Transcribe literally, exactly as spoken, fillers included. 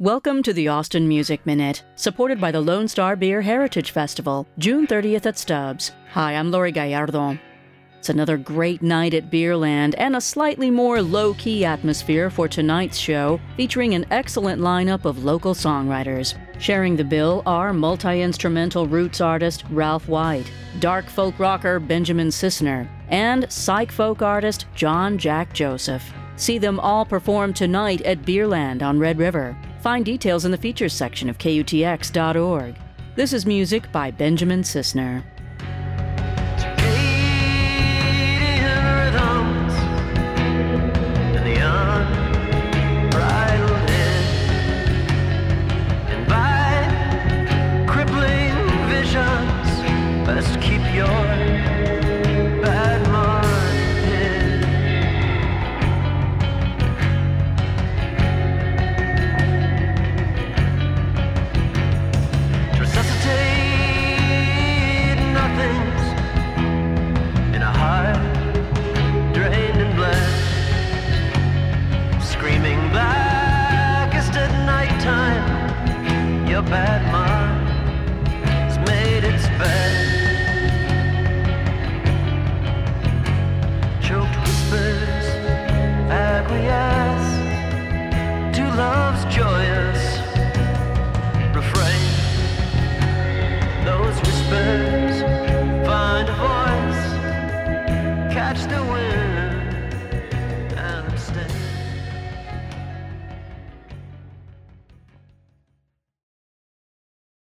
Welcome to the Austin Music Minute, supported by the Lone Star Beer Heritage Festival, June thirtieth at Stubbs. Hi, I'm Lori Gallardo. It's another great night at Beerland and a slightly more low-key atmosphere for tonight's show, featuring an excellent lineup of local songwriters. Sharing the bill are multi-instrumental roots artist Ralph White, dark folk rocker Benjamin Sisner, and psych folk artist John Jack Joseph. See them all perform tonight at Beerland on Red River. Find details in the features section of K U T X dot org. This is music by Benjamin Sisner.